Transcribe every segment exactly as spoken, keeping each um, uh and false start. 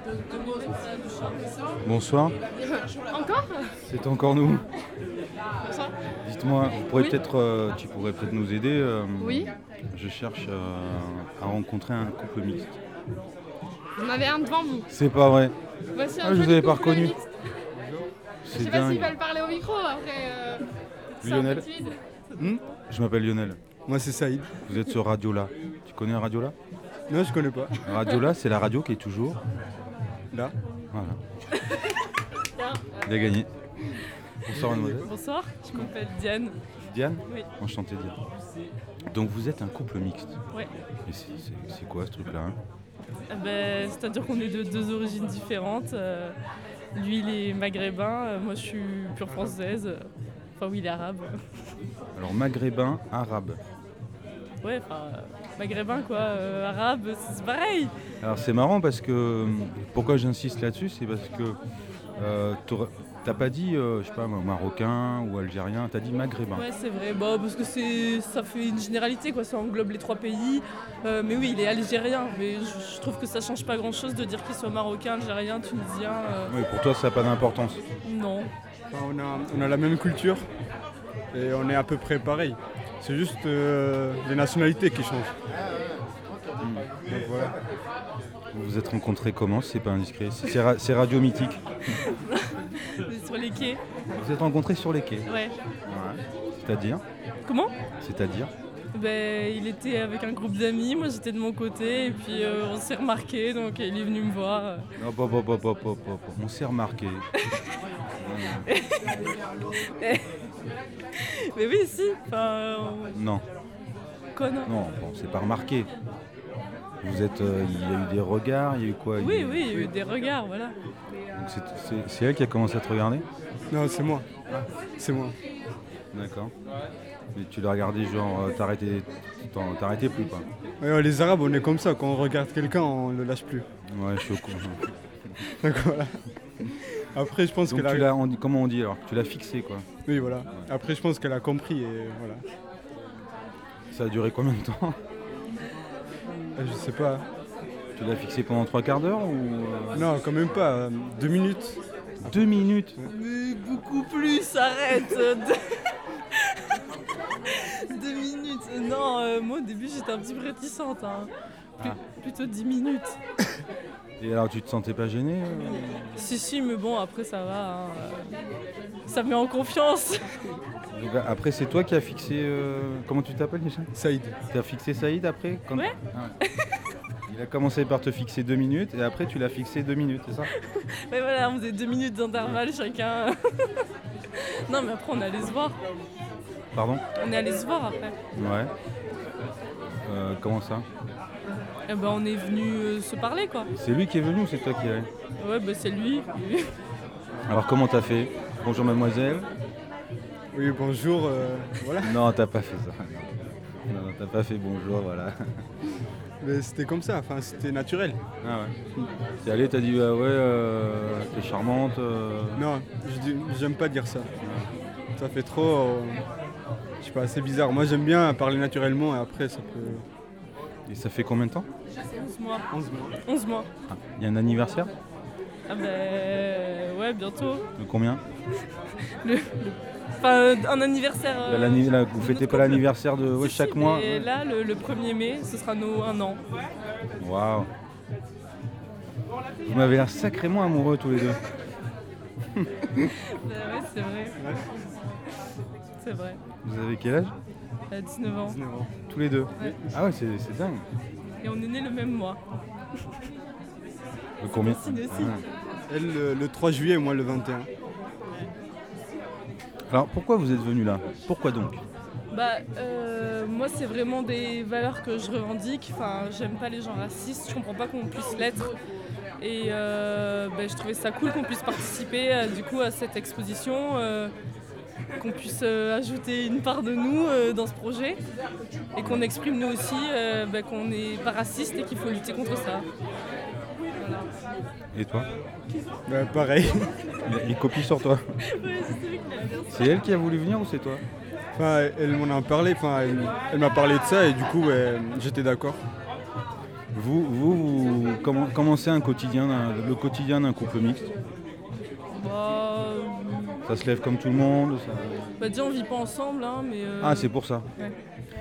Bonsoir. Encore? C'est encore nous. Bonsoir. Dites-moi, vous pourrez Oui. peut-être, euh, tu pourrais peut-être nous aider. euh, Oui. Je cherche euh, à rencontrer un couple mixte. Vous en avez un devant vous. C'est pas vrai. Voici un Ah, je vous joli avais pas couple reconnu. mixte. Je C'est sais pas s'ils dingue. veulent parler au micro après. Euh, c'est un Lionel. peu timide. Hmm Je m'appelle Lionel. Moi c'est Saïd. Vous êtes sur Radiola. Tu connais Radiola? Non, je connais pas. Radiola, c'est la radio qui est toujours Là. Voilà. Bien. Il a gagné. Bonsoir mademoiselle. Bonsoir, je m'appelle Diane. Diane? Oui. Enchanté Diane. Donc vous êtes un couple mixte. Ouais. Et c'est, c'est- c'est quoi ce truc-là hein Eh ben, c'est-à-dire qu'on est de deux origines différentes. Euh, lui, il est maghrébin, euh, moi je suis pure française. Euh, Enfin, oui, il est arabe. Alors maghrébin, arabe. Ouais, enfin, euh, maghrébin quoi, euh, arabe, c'est c'est pareil. Alors c'est marrant parce que pourquoi j'insiste là-dessus, c'est parce que euh, t'aurais- t'as pas dit, euh, je sais pas, moi, marocain ou algérien, t'as dit maghrébin. Ouais, c'est vrai, bon, parce que c'est, ça fait une généralité, quoi, ça englobe les trois pays. Euh, mais oui, il est algérien, mais je, je trouve que ça change pas grand-chose de dire qu'il soit marocain, algérien, tunisien. euh, Oui, pour toi ça n'a pas d'importance. non. Enfin, on, a, on a la même culture et on est à peu près pareil. C'est juste euh, les nationalités qui changent. Donc voilà. Vous vous êtes rencontrés comment, si c'est pas indiscret? C'est, c'est ra- c'est Radio Mythique. C'est sur les quais. Vous vous êtes rencontrés sur les quais. Ouais. Ouais. C'est-à-dire Comment? C'est-à-dire Ben, il était avec un groupe d'amis, moi j'étais de mon côté, et puis euh, on s'est remarqué, donc il est venu me voir. Hop, hop, hop, hop, hop, hop, hop. On s'est remarqué. Mais oui, si, enfin, on- Non, quoi, non? non, bon, c'est pas remarqué. Vous êtes, euh, il y a eu des regards, il y a eu quoi? Oui, Il y a- oui, il y a eu des regards, voilà. Donc c'est, c'est- c'est elle qui a commencé à te regarder? Non, c'est moi. C'est moi. D'accord. Et tu l'as regardé genre, euh, t'arrêtais, t'en- t'arrêtais plus quoi? Ouais, les Arabes, on est comme ça. Quand on regarde quelqu'un, on le lâche plus. Ouais, je suis au courant. Donc voilà. Après, je pense Donc qu'elle tu a... l'as, on dit, comment on dit alors? Tu l'as fixé quoi? Oui, voilà. Après, je pense qu'elle a compris et voilà. Ça a duré combien de temps? Euh, Je sais pas. Tu l'as fixé pendant trois quarts d'heure ou euh, Non, quand même pas. euh, Deux minutes. deux minutes? Mais beaucoup plus, arrête Deux, Deux minutes. Non, euh, moi au début j'étais un petit peu réticente. Hein. Plus- Ah. Plutôt dix minutes. Et alors tu te sentais pas gêné euh Si, si, mais bon, après ça va. Hein. euh, Ça me met en confiance. Donc, après c'est toi qui as fixé, euh, comment tu t'appelles déjà? Saïd. Tu as fixé Saïd après quand... Ouais. Ah ouais. Il a commencé par te fixer deux minutes et après tu l'as fixé deux minutes, c'est ça? Mais voilà, on faisait deux minutes d'intervalle chacun. Non, mais après on est allé se voir. Pardon? On est allé se voir après. Ouais. Euh, comment ça? Eh ben, on est venu euh, se parler quoi. C'est lui qui est venu ou c'est toi qui es allé? Ouais, bah c'est lui. Alors comment t'as fait? Bonjour mademoiselle? Oui, bonjour. euh, voilà. Non, t'as pas fait ça. Non, t'as pas fait bonjour, voilà. Mais c'était comme ça. Enfin, c'était naturel. Ah ouais. T'es allé, t'as dit ah ouais, euh, t'es charmante. euh. Non, je dis- j'aime pas dire ça. Ça fait trop... euh, je sais pas, c'est bizarre. Moi, j'aime bien parler naturellement et après, ça peut... Et ça fait combien de temps? onze mois. onze mois. onze mois. Ah, il y a un anniversaire? Ah ben ouais, bientôt. De combien? Le, le- Enfin, euh, un anniversaire. euh, Là, l'anni- là, vous de fêtez notre pas couple. l'anniversaire de ouais, Si, chaque si, mois? Et là, le, le premier mai, ce sera nos un an. Waouh. Vous m'avez l'air sacrément amoureux tous les deux. Ben ouais, c'est vrai. C'est vrai. Vous avez quel âge? À dix-neuf ans. dix-neuf ans. Tous les deux. Ouais. Ah ouais, c'est, c'est dingue. Et on est nés le même mois. De combien? Signe aussi. Ah. Elle, le, le trois juillet et moi, le vingt et un. Alors pourquoi vous êtes venu là? Pourquoi donc? Bah, euh, moi, c'est vraiment des valeurs que je revendique. Enfin, j'aime pas les gens racistes. Je comprends pas qu'on puisse l'être. Et euh, bah, je trouvais ça cool qu'on puisse participer euh, du coup à cette exposition, euh, qu'on puisse euh, ajouter une part de nous euh, dans ce projet et qu'on exprime nous aussi euh, bah, qu'on n'est pas raciste et qu'il faut lutter contre ça. Voilà. Et toi? Bah, pareil. Il, il copie sur toi. C'est elle qui a voulu venir ou c'est toi? Enfin, elle m'en a parlé. Enfin, elle, elle m'a parlé de ça et du coup, ouais, j'étais d'accord. Vous, vous, vous comment, comment c'est un quotidien, d'un- le quotidien d'un couple mixte? Bah, euh, Ça se lève comme tout le monde ça- bah déjà on vit pas ensemble, hein, mais... euh, Ah, c'est pour ça. Ouais.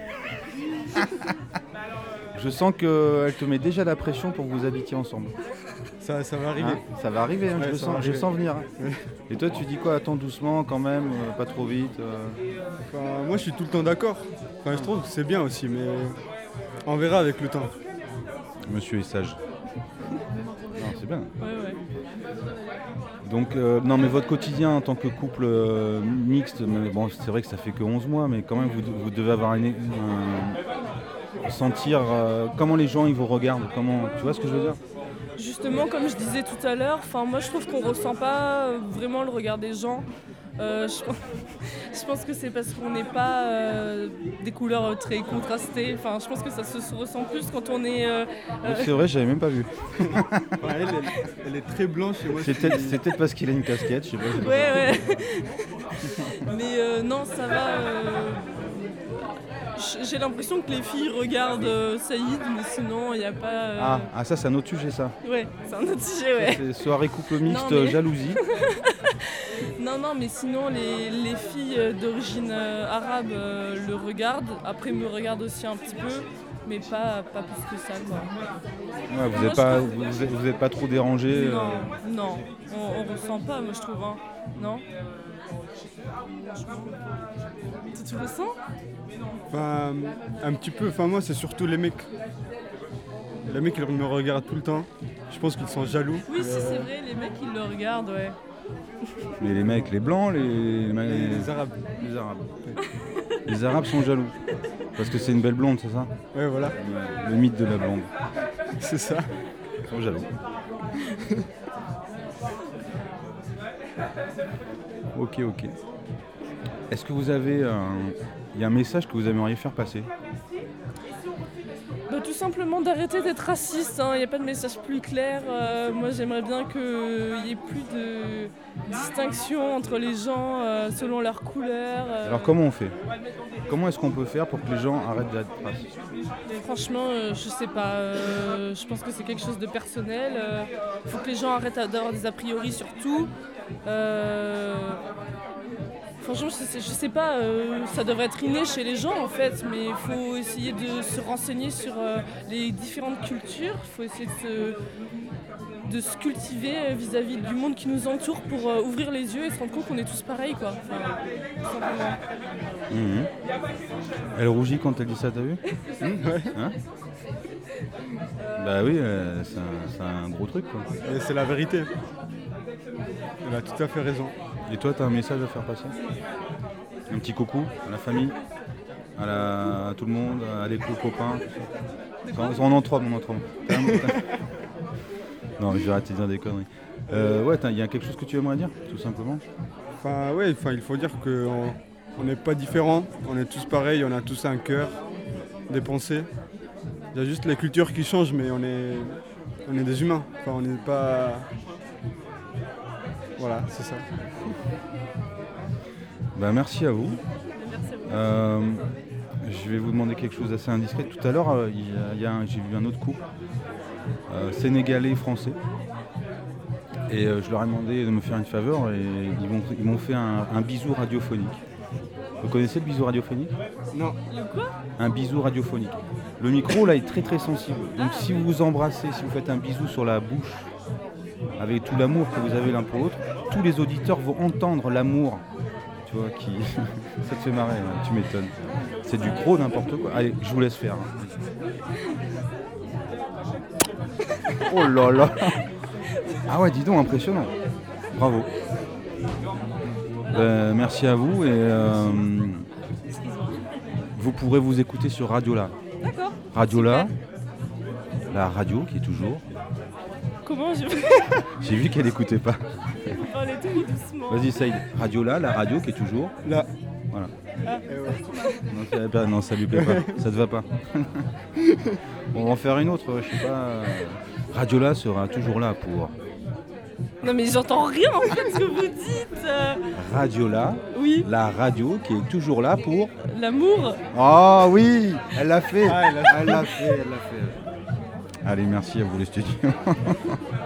Je sens qu'elle te met déjà la pression pour que vous habitiez ensemble. Ça, ça va arriver. Hein, ça va arriver, hein, Ouais, je, le ça sens, va je le arriver. sens venir. hein. Ouais. Et toi, tu dis quoi? Attends doucement quand même, euh, pas trop vite. euh. Enfin, moi, je suis tout le temps d'accord. Enfin, je trouve que c'est bien aussi, mais on verra avec le temps. Monsieur est sage. Non, c'est bien. Ouais, ouais. Donc, euh, non, mais votre quotidien en tant que couple euh, mixte, mais bon, c'est vrai que ça fait que onze mois, mais quand même, vous, vous devez avoir une, un- sentir euh, comment les gens ils vous regardent, comment, tu vois ce que je veux dire? Justement, comme je disais tout à l'heure, enfin moi je trouve qu'on ressent pas euh, vraiment le regard des gens. Euh, je, pense- je pense que c'est parce qu'on n'est pas euh, des couleurs euh, très contrastées. Enfin, je pense que ça se, se ressent plus quand on est. euh, Oui, c'est vrai, j'avais même pas vu. Enfin, elle, elle- elle est très blanche et moi, je C'est suis- peut-être c'est peut-être parce qu'il a une casquette, je sais pas. je sais pas. Ouais, ouais. Mais euh, non, ça va. euh, j- J'ai l'impression que les filles regardent euh, Saïd, mais sinon il n'y a pas. euh, Ah, ah, ça, c'est un autre sujet, ça. Ouais, c'est un autre sujet, ouais. C'est soirée couple mixte, Non, mais- jalousie. Non, non, mais sinon, les, les filles euh, d'origine euh, arabe euh, le regardent. Après, me regardent aussi un petit peu, mais pas, pas plus que ça, quoi. Ouais, vous Moi, n'êtes je pas, trouve- vous, vous êtes, vous êtes pas trop dérangé. euh. Non, non, on, on ressent pas, moi, je trouve, hein. Non? Tu, tu ressens? Enfin, un petit peu. Enfin, moi, c'est surtout les mecs. Les mecs, ils me regardent tout le temps. Je pense qu'ils sont jaloux. Oui, si, Euh, c'est vrai, les mecs, ils le regardent, ouais. Mais les mecs, les blancs, les, les, Les, les Arabes. les arabes. Les arabes sont jaloux. Parce que c'est une belle blonde, c'est ça? Ouais, voilà. Le mythe de la blonde. C'est ça. Ils sont jaloux. Ok, ok. Est-ce que vous avez un... Il y a un message que vous aimeriez faire passer? Bah, tout simplement d'arrêter d'être raciste, il n'y a pas de message plus clair. Euh, moi j'aimerais bien qu'il n'y ait plus de distinction entre les gens euh, selon leur couleur. euh. Alors comment on fait? Comment est-ce qu'on peut faire pour que les gens arrêtent d'être racistes? Franchement, euh, je sais pas, euh, je pense que c'est quelque chose de personnel. Il faut que les gens arrêtent d'avoir des a priori sur tout. Euh, Franchement, je sais, je sais pas, euh, ça devrait être inné chez les gens en fait, mais il faut essayer de se renseigner sur euh, les différentes cultures, il faut essayer de se, de se cultiver euh, vis-à-vis du monde qui nous entoure pour euh, ouvrir les yeux et se rendre compte qu'on est tous pareils quoi. Enfin, tout simplement. Mhm. Elle rougit quand elle dit ça, t'as vu? Ouais. Hein? Bah oui, euh, c'est un, c'est un gros truc quoi. Et c'est la vérité. Elle a tout à fait raison. Et toi, t'as un message à faire passer? Un petit coucou à la famille, à, la- à tout le monde, à les copains, tout ça. On en trois, on en trois. T'as un- t'as- Non, je vais arrêter de dire des conneries. Euh, ouais, il y a quelque chose que tu aimerais dire, tout simplement? Enfin, ouais, enfin, il faut dire qu'on on n'est pas différents. On est tous pareils, on a tous un cœur, des pensées. Il y a juste les cultures qui changent, mais on est, on est des humains. Enfin, on n'est pas... Voilà, c'est ça. Bah, merci à vous. Merci à vous. Euh, je vais vous demander quelque chose d'assez indiscret. Tout à l'heure, euh, il y a- il y a un- j'ai vu un autre couple, euh, sénégalais-français. Et euh, je leur ai demandé de me faire une faveur et ils m'ont, ils m'ont fait un, un bisou radiophonique. Vous connaissez le bisou radiophonique? Non. Le quoi? Un bisou radiophonique. Le micro là est très très sensible. Donc si vous vous embrassez, si vous faites un bisou sur la bouche, avec tout l'amour que vous avez l'un pour l'autre, tous les auditeurs vont entendre l'amour. Tu vois, qui. Ça te fait marrer, hein, tu m'étonnes. C'est du gros n'importe quoi. Allez, je vous laisse faire. hein. Oh là là. Ah ouais, dis donc, impressionnant. Bravo. Euh, merci à vous et euh, vous pourrez vous écouter sur Radiola. D'accord. Radiola, la radio qui est toujours. Comment je vais J'ai vu qu'elle n'écoutait pas. parler tout doucement? Vas-y, Saïd. Radiola, la radio qui est toujours. Là. Voilà. Et ouais. Non, ça, bah, non, ça lui plaît pas. Ça te va pas. On va en faire une autre, je sais pas. Radiola sera toujours là pour. Non mais j'entends rien en fait ce que vous dites. euh. Radiola, Oui, la radio qui est toujours là pour. l'amour. Oh oui, elle l'a fait. Ah, elle l'a fait. Elle l'a fait, elle l'a fait. Allez, merci à vous les studios.